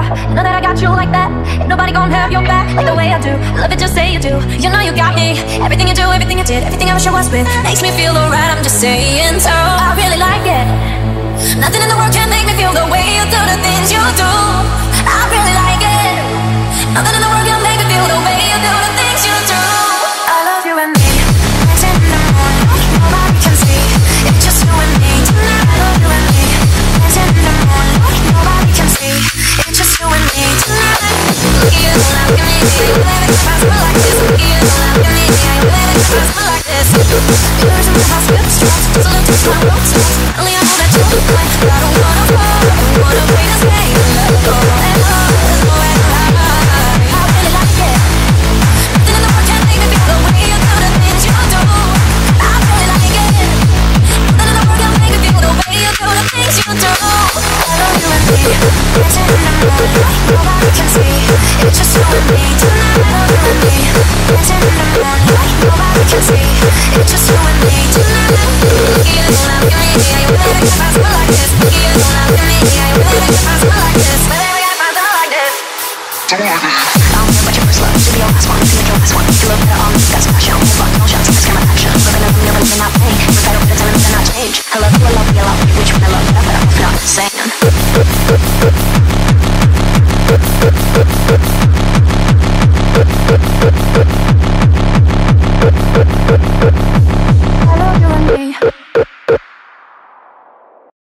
You know that I got you like that. Ain't nobody gonna have your back like the way I do. Love it, just say you do. You know you got me. Everything you do, everything you did, everything I wish I was with makes me feel alright, I'm just saying so. I really like it. Nothing in the world can make me feel the way you do the things you do. I really like it. Nothing in the world can make me feel the way you do the things you do. I love you and me. Nights in the morning, nobody can see. It's just you and me tonight. I love you and me. Nights in the morning, nobody can see. It's just you and me tonight. You don't have to me. You let it pass me like this. You don't have to me. You let it pass me like this. You're in my house with stress. Just a little touch my roots. Only I know that you're mine. I don't wanna fall. I don't wanna wait to stay. Let go and love. There's no way to hide. I really like it. Nothing in the world can make me feel the way you do the things you do. I really like it. Nothing in the world can make me feel the way you do the things you do. I love you and me. Nights in the morning, nobody can see. It's just you and me tonight. I love you and me. Nights in the morning, nobody can see. It's just you and me tonight. You don't have to me. You let it pass me like this. You don't have to me. You let it pass me like this. But every guy finds out like this. I don't care about your first love. To be your last one. To make your last one. To look better on me. That's my show. Fuck no shots. This kind of action. Living up in your living, not paying. But I don't pretend to not change. I love you, I love you, I love you. Which one I love better, but I'm not saying.